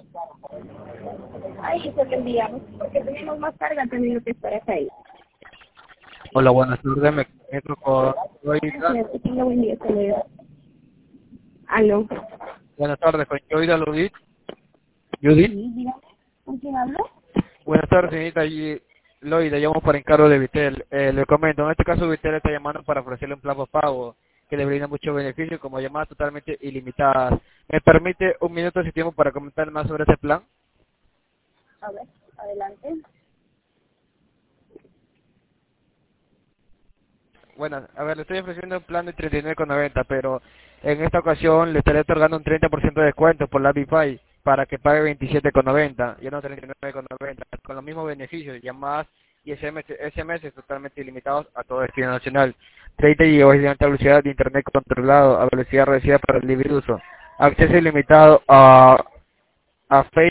Ahí se lo enviamos, porque tenemos más carga, han tenido que estar acá ahí. Hola, buenas tardes, me comunico con Yoida. Gracias, que tenga buen día, hasta luego. Aló. Buenas tardes, con Yoida Ludit. Judith. Sí, diga. ¿Con quién hablo? Buenas tardes, señorita Loida, llamo para encargo de Vitel. Le comento, en este caso Vitel está llamando para ofrecerle un plan pago que le brinda muchos beneficios como llamadas totalmente ilimitadas. ¿Me permite un minuto de tiempo para comentar más sobre ese plan? A ver, adelante. Bueno, a ver, le estoy ofreciendo un plan de 39,90, pero en esta ocasión le estaré otorgando un 30% de descuento por la Wi-Fi para que pague 27,90, ya no 39,90, con los mismos beneficios, llamadas y SMS totalmente ilimitados a todo destino nacional, 30 GB de alta velocidad de internet controlado a velocidad reducida para el libre uso, acceso ilimitado a Facebook.